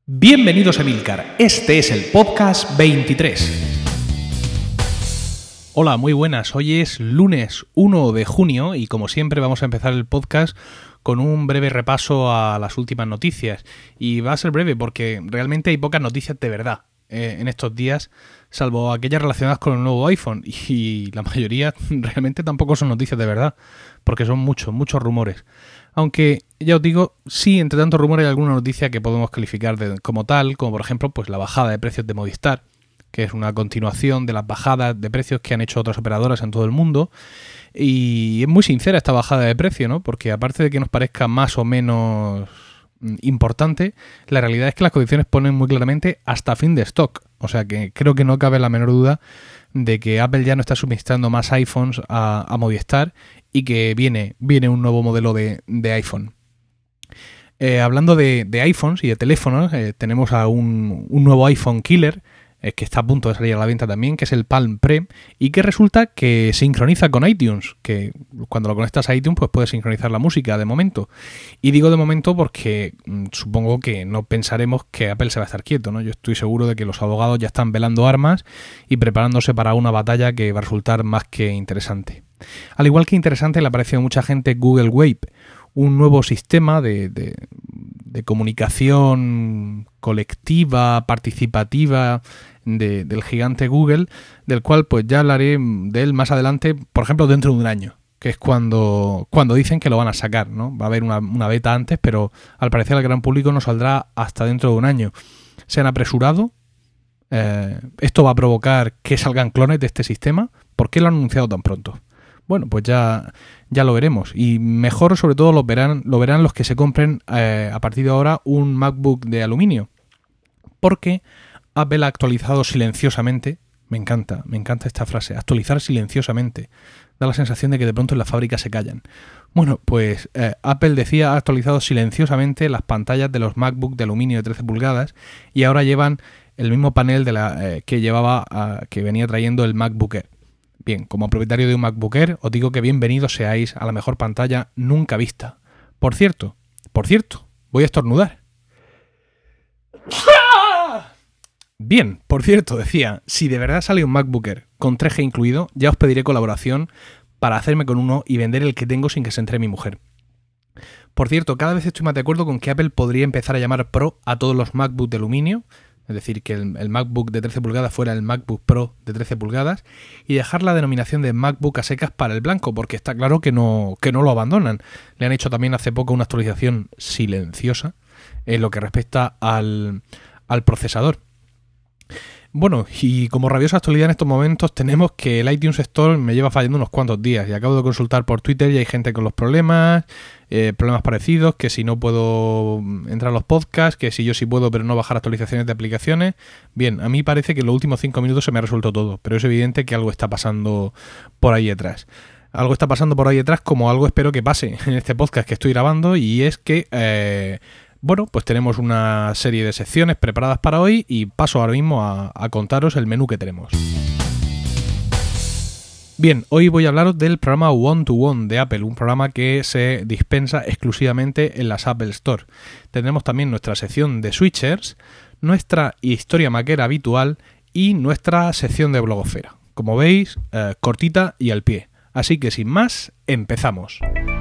Bienvenidos a Emilcar, este es el podcast 23. Hola, muy buenas, hoy es lunes 1 de junio y como siempre vamos a empezar el podcast con un breve repaso a las últimas noticias. Y va a ser breve porque realmente hay pocas noticias de verdad en estos días, salvo aquellas relacionadas con el nuevo iPhone, y la mayoría realmente tampoco son noticias de verdad, porque son muchos rumores. Aunque, ya os digo, sí, entre tantos rumores hay alguna noticia que podemos calificar como tal, como por ejemplo pues la bajada de precios de Movistar, que es una continuación de las bajadas de precios que han hecho otras operadoras en todo el mundo. Y es muy sincera esta bajada de precio, ¿no? Porque aparte de que nos parezca más o menos importante, la realidad es que las condiciones ponen muy claramente hasta fin de stock. O sea que creo que no cabe la menor duda de que Apple ya no está suministrando más iPhones a Movistar y que viene un nuevo modelo de iPhone. Hablando de iPhones y de teléfonos, tenemos a un nuevo iPhone killer que está a punto de salir a la venta también, que es el Palm Pre, y que resulta que sincroniza con iTunes, que cuando lo conectas a iTunes pues puedes sincronizar la música de momento. Y digo de momento porque supongo que no pensaremos que Apple se va a estar quieto, ¿no? Yo estoy seguro de que los abogados ya están velando armas y preparándose para una batalla que va a resultar más que interesante. Al igual que interesante le ha parecido a mucha gente Google Wave, un nuevo sistema de comunicación colectiva, participativa del gigante Google, del cual pues ya hablaré de él más adelante, por ejemplo dentro de un año, que es cuando dicen que lo van a sacar, ¿no? Va a haber una beta antes, pero al parecer al gran público no saldrá hasta dentro de un año. Se han apresurado. Esto va a provocar que salgan clones de este sistema. ¿Por qué lo han anunciado tan pronto? Bueno, pues ya lo veremos. Y mejor sobre todo lo verán los que se compren a partir de ahora un MacBook de aluminio. Porque Apple ha actualizado silenciosamente. Me encanta esta frase. Actualizar silenciosamente. Da la sensación de que de pronto en la fábrica se callan. Bueno, pues Apple ha actualizado silenciosamente las pantallas de los MacBook de aluminio de 13 pulgadas y ahora llevan el mismo panel que venía trayendo el MacBook Air. Bien, como propietario de un MacBook Air, os digo que bienvenidos seáis a la mejor pantalla nunca vista. Por cierto, voy a estornudar. Bien, por cierto, decía, si de verdad sale un MacBook Air con 3G incluido, ya os pediré colaboración para hacerme con uno y vender el que tengo sin que se entere mi mujer. Por cierto, cada vez estoy más de acuerdo con que Apple podría empezar a llamar Pro a todos los MacBook de aluminio, es decir, que el MacBook de 13 pulgadas fuera el MacBook Pro de 13 pulgadas y dejar la denominación de MacBook a secas para el blanco, porque está claro que no lo abandonan. Le han hecho también hace poco una actualización silenciosa en lo que respecta al procesador. Bueno, y como rabiosa actualidad en estos momentos tenemos que el iTunes Store me lleva fallando unos cuantos días y acabo de consultar por Twitter y hay gente con los problemas parecidos, que si no puedo entrar a los podcasts, que si yo sí puedo pero no bajar actualizaciones de aplicaciones. Bien, a mí parece que en los últimos 5 minutos se me ha resuelto todo, pero es evidente que algo está pasando por ahí detrás. Algo está pasando por ahí detrás, como algo espero que pase en este podcast que estoy grabando, y es que bueno, pues tenemos una serie de secciones preparadas para hoy y paso ahora mismo a contaros el menú que tenemos. Bien, hoy voy a hablaros del programa One to One de Apple, un programa que se dispensa exclusivamente en las Apple Store. Tendremos también nuestra sección de switchers, nuestra historia maquera habitual y nuestra sección de blogosfera. Como veis, cortita y al pie. Así que sin más, empezamos.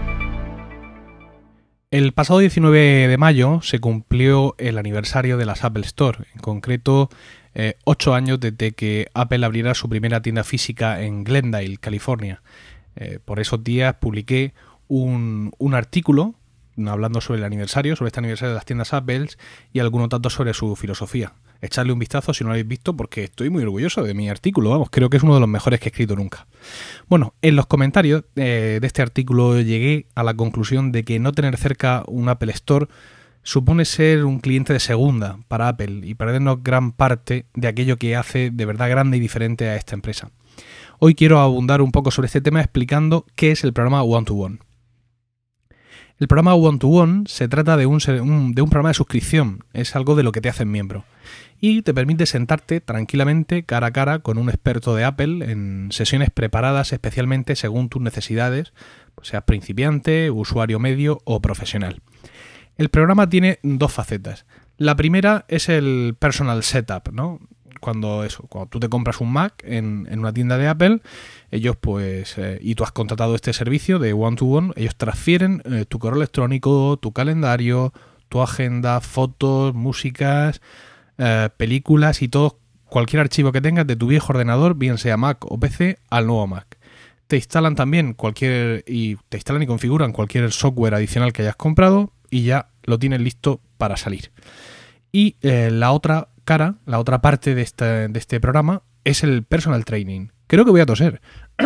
El pasado 19 de mayo se cumplió el aniversario de las Apple Store, en concreto 8 años desde que Apple abriera su primera tienda física en Glendale, California. Por esos días publiqué un artículo hablando sobre este aniversario de las tiendas Apple y algunos datos sobre su filosofía. Echadle un vistazo si no lo habéis visto porque estoy muy orgulloso de mi artículo, creo que es uno de los mejores que he escrito nunca. Bueno, en los comentarios de este artículo llegué a la conclusión de que no tener cerca un Apple Store supone ser un cliente de segunda para Apple y perdernos gran parte de aquello que hace de verdad grande y diferente a esta empresa. Hoy quiero abundar un poco sobre este tema explicando qué es el programa One to One. El programa One to One se trata de un programa de suscripción, es algo de lo que te hacen miembro y te permite sentarte tranquilamente cara a cara con un experto de Apple en sesiones preparadas especialmente según tus necesidades, pues seas principiante, usuario medio o profesional. El programa tiene dos facetas. La primera es el personal setup, ¿no? Cuando tú te compras un Mac en una tienda de Apple, ellos y tú has contratado este servicio de one-to-one, ellos transfieren tu correo electrónico, tu calendario, tu agenda, fotos, músicas, películas y todo, cualquier archivo que tengas de tu viejo ordenador, bien sea Mac o PC, al nuevo Mac. Te instalan y configuran cualquier software adicional que hayas comprado y ya lo tienes listo para salir. Y la otra parte de este programa es el personal training. Creo que voy a toser.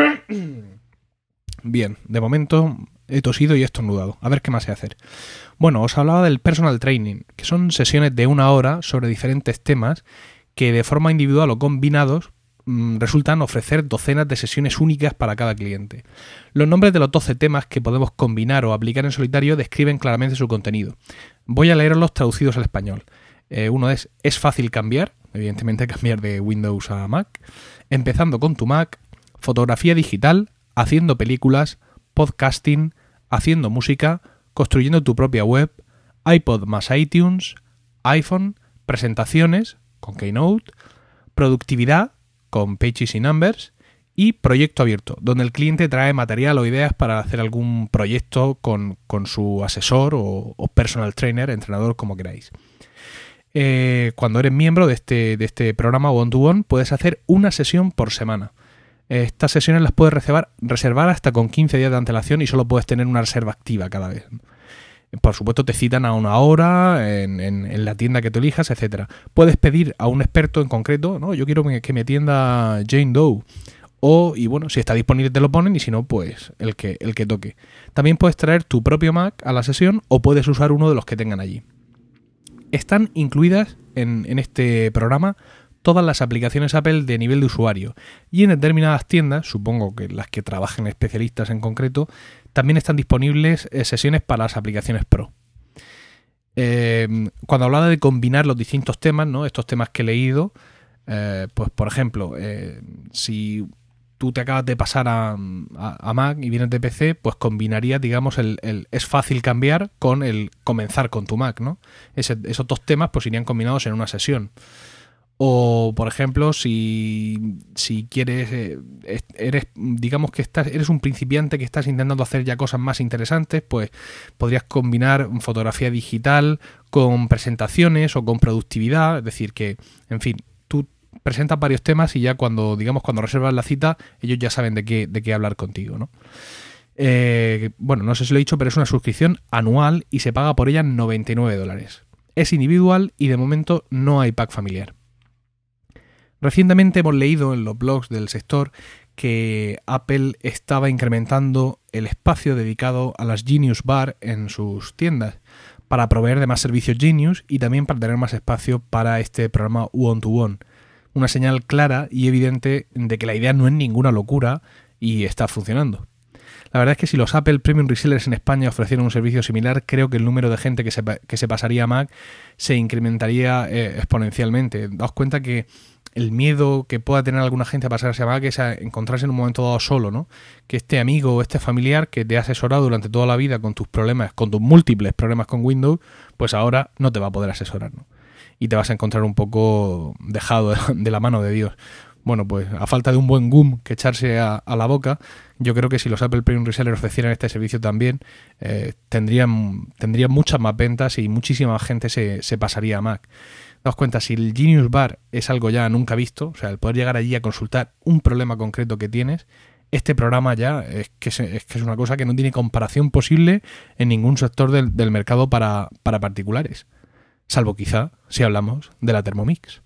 Bien, de momento he tosido y he estornudado. A ver qué más sé hacer. Bueno, os hablaba del personal training, que son sesiones de 1 hora sobre diferentes temas que de forma individual o combinados resultan ofrecer docenas de sesiones únicas para cada cliente. Los nombres de los 12 temas que podemos combinar o aplicar en solitario describen claramente su contenido. Voy a leerlos traducidos al español. Uno es fácil cambiar, evidentemente cambiar de Windows a Mac, empezando con tu Mac, fotografía digital, haciendo películas, podcasting, haciendo música, construyendo tu propia web, iPod más iTunes, iPhone, presentaciones con Keynote, productividad con Pages y Numbers y proyecto abierto, donde el cliente trae material o ideas para hacer algún proyecto con su asesor o personal trainer, entrenador, como queráis. Cuando eres miembro de este programa One-to-One, puedes hacer una sesión por semana. Estas sesiones las puedes reservar hasta con 15 días de antelación y solo puedes tener una reserva activa cada vez. Por supuesto, te citan a una hora en la tienda que tú elijas, etcétera. Puedes pedir a un experto en concreto, ¿no? Yo quiero que me atienda Jane Doe. Y bueno, si está disponible te lo ponen y si no, pues el que toque. También puedes traer tu propio Mac a la sesión o puedes usar uno de los que tengan allí. Están incluidas en este programa todas las aplicaciones Apple de nivel de usuario y en determinadas tiendas, supongo que las que trabajen especialistas en concreto, también están disponibles sesiones para las aplicaciones Pro. Cuando hablaba de combinar los distintos temas, ¿no? Estos temas que he leído, pues por ejemplo, si tú te acabas de pasar a Mac y vienes de PC, pues combinarías, digamos, es fácil cambiar con el comenzar con tu Mac, ¿no? Esos 2 temas pues irían combinados en una sesión. O, por ejemplo, si quieres, digamos que eres un principiante que estás intentando hacer ya cosas más interesantes, pues podrías combinar fotografía digital con presentaciones o con productividad. Es decir, que, en fin, tú presentas varios temas y ya cuando reservas la cita, ellos ya saben de qué hablar contigo, ¿no? Bueno, no sé si lo he dicho, pero es una suscripción anual y se paga por ella $99. Es individual y de momento no hay pack familiar. Recientemente hemos leído en los blogs del sector que Apple estaba incrementando el espacio dedicado a las Genius Bar en sus tiendas para proveer de más servicios Genius y también para tener más espacio para este programa One-to-One. Una señal clara y evidente de que la idea no es ninguna locura y está funcionando. La verdad es que si los Apple Premium Resellers en España ofrecieran un servicio similar, creo que el número de gente que se pasaría a Mac se incrementaría exponencialmente. Daos cuenta que el miedo que pueda tener alguna gente a pasarse a Mac es a encontrarse en un momento dado solo, ¿no? Que este amigo o este familiar que te ha asesorado durante toda la vida con tus problemas, con tus múltiples problemas con Windows, pues ahora no te va a poder asesorar, ¿no? Y te vas a encontrar un poco dejado de la mano de Dios. Bueno, pues a falta de un buen gum que echarse a la boca, yo creo que si los Apple Premium Resellers ofrecieran este servicio también, tendrían muchas más ventas y muchísima más gente se pasaría a Mac. Daos cuenta, si el Genius Bar es algo ya nunca visto, o sea, el poder llegar allí a consultar un problema concreto que tienes, este programa ya es que es una cosa que no tiene comparación posible en ningún sector del mercado para particulares. Salvo quizá si hablamos de la Thermomix.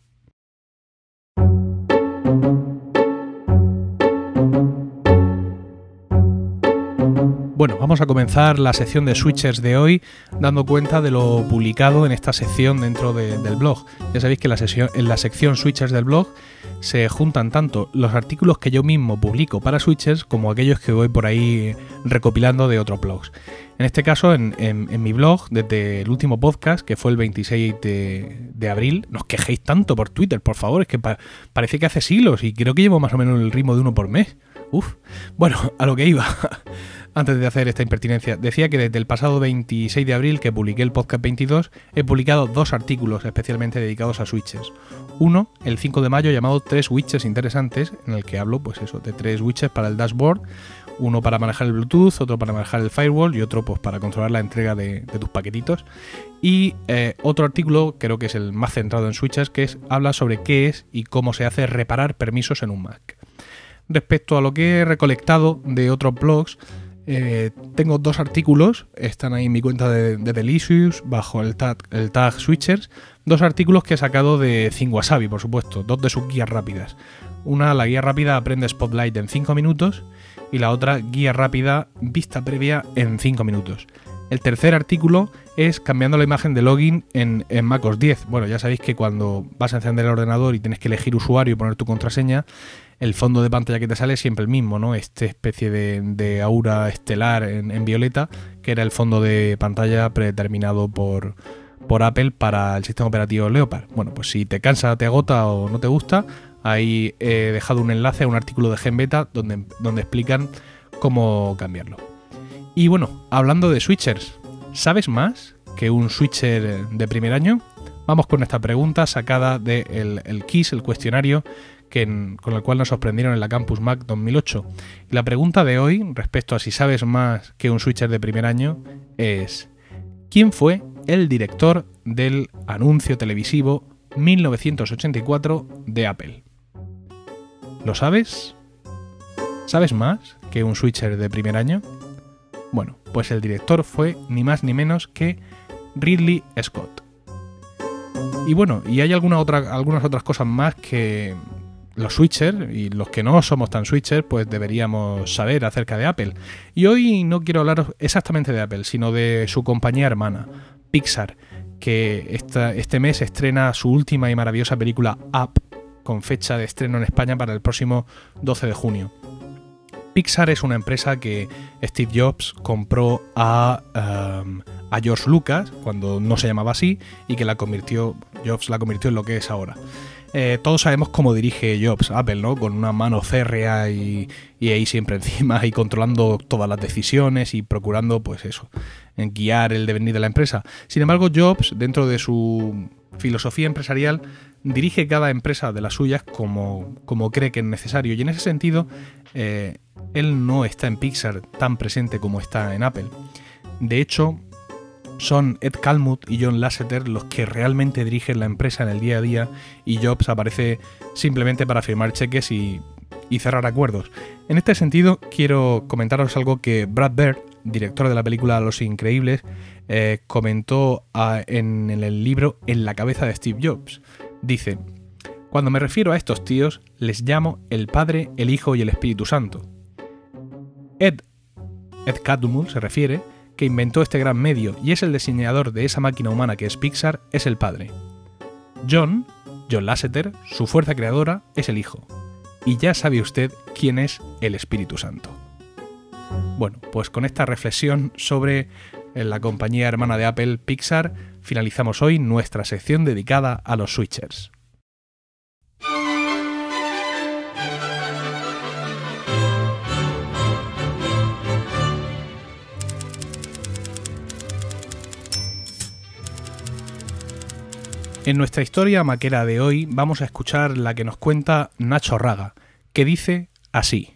Bueno, vamos a comenzar la sección de switchers de hoy dando cuenta de lo publicado en esta sección dentro del blog. Ya sabéis que en la sección switchers del blog se juntan tanto los artículos que yo mismo publico para switchers como aquellos que voy por ahí recopilando de otros blogs. En este caso, en mi blog, desde el último podcast, que fue el 26 de abril, no os quejéis tanto por Twitter, por favor, es que parece que hace siglos y creo que llevo más o menos el ritmo de uno por mes. Bueno, a lo que iba. antes de hacer esta impertinencia, decía que desde el pasado 26 de abril que publiqué el podcast 22, he publicado 2 artículos especialmente dedicados a switches. Uno, el 5 de mayo, llamado 3 widgets interesantes, en el que hablo pues eso, de 3 widgets para el dashboard, uno para manejar el Bluetooth, otro para manejar el firewall y otro pues para controlar la entrega de tus paquetitos. Y otro artículo, creo que es el más centrado en switches, que habla sobre qué es y cómo se hace reparar permisos en un Mac. Respecto a lo que he recolectado de otros blogs, tengo 2 artículos, están ahí en mi cuenta de Delicious, bajo el tag Switchers, 2 artículos que he sacado de ThinkWasabi, por supuesto, 2 de sus guías rápidas. Una, la guía rápida Aprende Spotlight en 5 minutos, y la otra, guía rápida Vista previa en 5 minutos. El tercer artículo es cambiando la imagen de login en macOS 10. Bueno, ya sabéis que cuando vas a encender el ordenador y tienes que elegir usuario y poner tu contraseña, el fondo de pantalla que te sale es siempre el mismo, ¿no? Esta especie de aura estelar en violeta, que era el fondo de pantalla predeterminado por Apple para el sistema operativo Leopard. Bueno, pues si te cansa, te agota o no te gusta, ahí he dejado un enlace a un artículo de GenBeta donde explican cómo cambiarlo. Y bueno, hablando de switchers, ¿sabes más que un switcher de primer año? Vamos con esta pregunta sacada del KISS, el cuestionario con el cual nos sorprendieron en la Campus Mac 2008. Y la pregunta de hoy, respecto a si sabes más que un switcher de primer año, es: ¿quién fue el director del anuncio televisivo 1984 de Apple? ¿Lo sabes? ¿Sabes más que un switcher de primer año? Bueno, pues el director fue ni más ni menos que Ridley Scott. Y bueno, y hay algunas otras cosas más que los switchers y los que no somos tan switchers pues deberíamos saber acerca de Apple. Y hoy no quiero hablaros exactamente de Apple, sino de su compañía hermana, Pixar, que este mes estrena su última y maravillosa película Up, con fecha de estreno en España para el próximo 12 de junio. Pixar es una empresa que Steve Jobs compró a George Lucas cuando no se llamaba así y que Jobs la convirtió en lo que es ahora. Todos sabemos cómo dirige Jobs Apple, ¿no? Con una mano férrea y ahí siempre encima y controlando todas las decisiones y procurando, pues eso, guiar el devenir de la empresa. Sin embargo, Jobs, dentro de su filosofía empresarial, dirige cada empresa de las suyas como cree que es necesario. Y en ese sentido, él no está en Pixar tan presente como está en Apple. De hecho, son Ed Catmull y John Lasseter los que realmente dirigen la empresa en el día a día, y Jobs aparece simplemente para firmar cheques y cerrar acuerdos. En este sentido, quiero comentaros algo que Brad Bird, director de la película Los Increíbles, comentó en el libro En la cabeza de Steve Jobs. Dice: cuando me refiero a estos tíos, les llamo el Padre, el Hijo y el Espíritu Santo. Ed Catmull se refiere que inventó este gran medio y es el diseñador de esa máquina humana que es Pixar, es el padre. John Lasseter, su fuerza creadora, es el hijo. Y ya sabe usted quién es el Espíritu Santo. Bueno, pues con esta reflexión sobre la compañía hermana de Apple, Pixar, finalizamos hoy nuestra sección dedicada a los switchers. En nuestra historia maquera de hoy vamos a escuchar la que nos cuenta Nacho Raga, que dice así.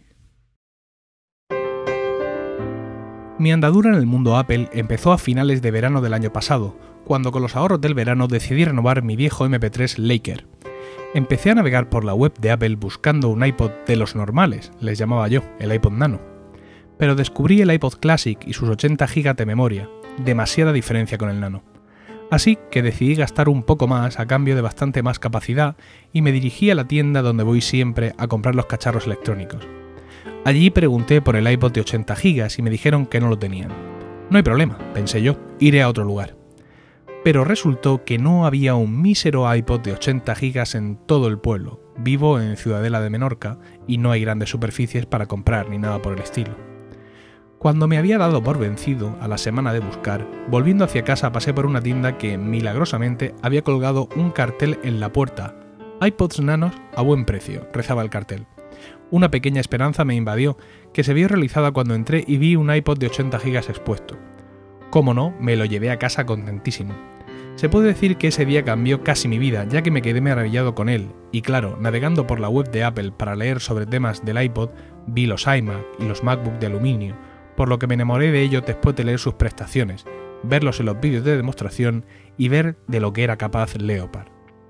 Mi andadura en el mundo Apple empezó a finales de verano del año pasado, cuando con los ahorros del verano decidí renovar mi viejo MP3 Laker. Empecé a navegar por la web de Apple buscando un iPod de los normales, les llamaba yo, el iPod Nano. Pero descubrí el iPod Classic y sus 80 GB de memoria, demasiada diferencia con el Nano. Así que decidí gastar un poco más a cambio de bastante más capacidad y me dirigí a la tienda donde voy siempre a comprar los cacharros electrónicos. Allí pregunté por el iPod de 80 GB y me dijeron que no lo tenían. No hay problema, pensé yo, iré a otro lugar. Pero resultó que no había un mísero iPod de 80 GB en todo el pueblo. Vivo en Ciudadela de Menorca y no hay grandes superficies para comprar ni nada por el estilo. Cuando me había dado por vencido a la semana de buscar, volviendo hacia casa pasé por una tienda que, milagrosamente, había colgado un cartel en la puerta. iPods nanos a buen precio, rezaba el cartel. Una pequeña esperanza me invadió, que se vio realizada cuando entré y vi un iPod de 80 GB expuesto. Cómo no, me lo llevé a casa contentísimo. Se puede decir que ese día cambió casi mi vida, ya que me quedé maravillado con él, y claro, navegando por la web de Apple para leer sobre temas del iPod, vi los iMac y los MacBook de aluminio, por lo que me enamoré de ellos después de leer sus prestaciones, verlos en los vídeos de demostración y ver de lo que era capaz Leopard.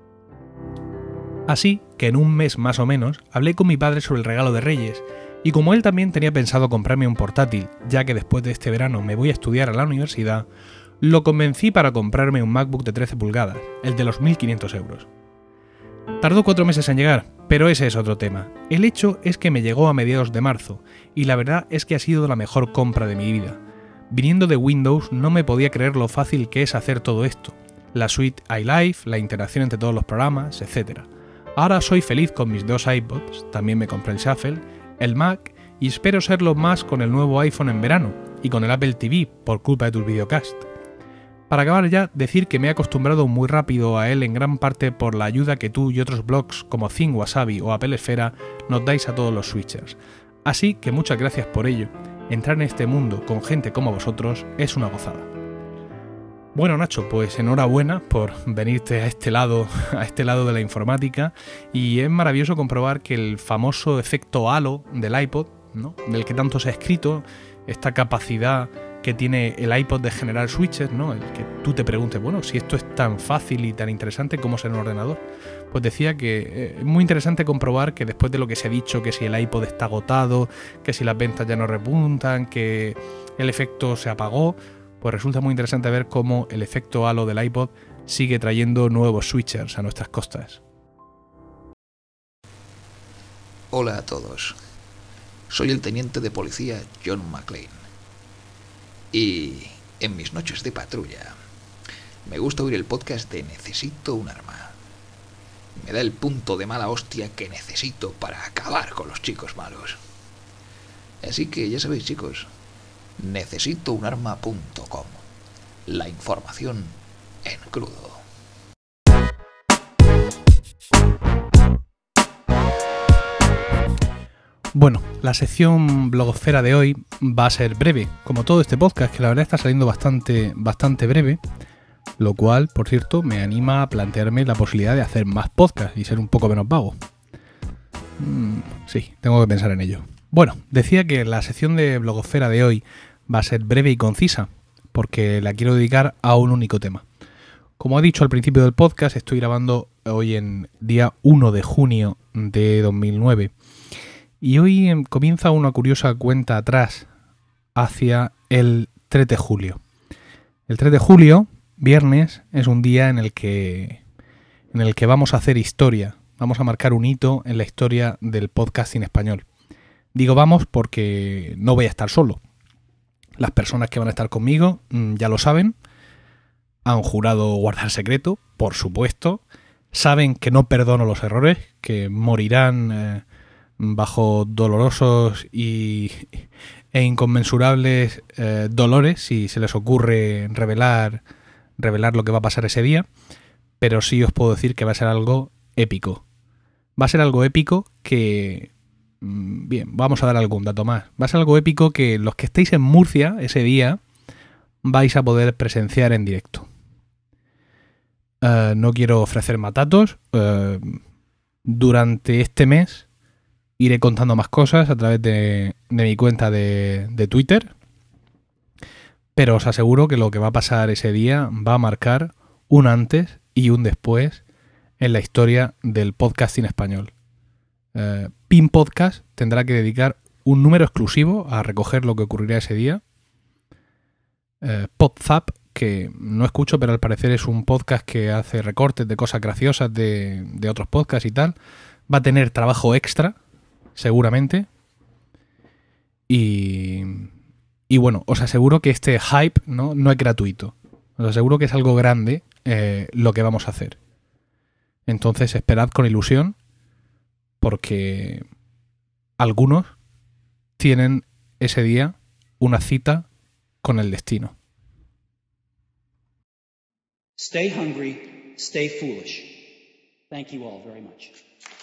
Así que en un mes más o menos hablé con mi padre sobre el regalo de Reyes, y como él también tenía pensado comprarme un portátil, ya que después de este verano me voy a estudiar a la universidad, lo convencí para comprarme un MacBook de 13 pulgadas, el de los 1.500 euros. Tardó 4 meses en llegar, pero ese es otro tema. El hecho es que me llegó a mediados de marzo, y la verdad es que ha sido la mejor compra de mi vida. Viniendo de Windows no me podía creer lo fácil que es hacer todo esto. La suite iLife, la interacción entre todos los programas, etc. Ahora soy feliz con mis 2 iPods, también me compré el Shuffle, el Mac, y espero serlo más con el nuevo iPhone en verano, y con el Apple TV, por culpa de tus videocast. Para acabar ya, decir que me he acostumbrado muy rápido a él en gran parte por la ayuda que tú y otros blogs como ThinkWasabi o Apple Esfera nos dais a todos los switchers. Así que muchas gracias por ello. Entrar en este mundo con gente como vosotros es una gozada. Bueno, Nacho, pues enhorabuena por venirte a este lado de la informática, y es maravilloso comprobar que el famoso efecto halo del iPod, ¿no?, del que tanto se ha escrito, esta capacidad que tiene el iPod de generar switches, ¿no?, el que tú te preguntes, bueno, si esto es tan fácil y tan interesante, ¿cómo es en un ordenador? Pues decía que es muy interesante comprobar que después de lo que se ha dicho, que si el iPod está agotado, que si las ventas ya no repuntan, que el efecto se apagó, pues resulta muy interesante ver cómo el efecto halo del iPod sigue trayendo nuevos switchers a nuestras costas. Hola a todos. Soy el teniente de policía John McClane. Y en mis noches de patrulla me gusta oír el podcast de Necesito un arma. Me da el punto de mala hostia que necesito para acabar con los chicos malos. Así que ya sabéis, chicos, necesitounarma.com. La información en crudo. Bueno, la sección blogosfera de hoy va a ser breve, como todo este podcast, que la verdad está saliendo bastante breve, lo cual, por cierto, me anima a plantearme la posibilidad de hacer más podcasts y ser un poco menos vago. Sí, tengo que pensar en ello. Bueno, decía que la sección de blogosfera de hoy va a ser breve y concisa, porque la quiero dedicar a un único tema. Como he dicho al principio del podcast, estoy grabando hoy en día 1 de junio de 2009. Y hoy comienza una curiosa cuenta atrás hacia el 3 de julio. El 3 de julio, viernes, es un día en el que vamos a hacer historia. Vamos a marcar un hito en la historia del podcasting español. Digo vamos porque no voy a estar solo. Las personas que van a estar conmigo ya lo saben. Han jurado guardar secreto, por supuesto. Saben que no perdono los errores, que morirán bajo dolorosos e inconmensurables dolores si se les ocurre revelar lo que va a pasar ese día, pero sí os puedo decir que va a ser algo épico. Va a ser algo épico que... Bien, vamos a dar algún dato más. Va a ser algo épico que los que estéis en Murcia ese día vais a poder presenciar en directo. No quiero ofrecer matatos. Durante este mes iré contando más cosas a través de mi cuenta de Twitter, pero os aseguro que lo que va a pasar ese día va a marcar un antes y un después en la historia del podcasting español. Pin Podcast tendrá que dedicar un número exclusivo a recoger lo que ocurrirá ese día. PodZap, que no escucho, pero al parecer es un podcast que hace recortes de cosas graciosas de otros podcasts y tal, va a tener trabajo extra, seguramente. Y bueno, os aseguro que este hype no es gratuito. Os aseguro que es algo grande lo que vamos a hacer. Entonces esperad con ilusión, porque algunos tienen ese día una cita con el destino. Stay hungry, stay foolish. Thank you all very much.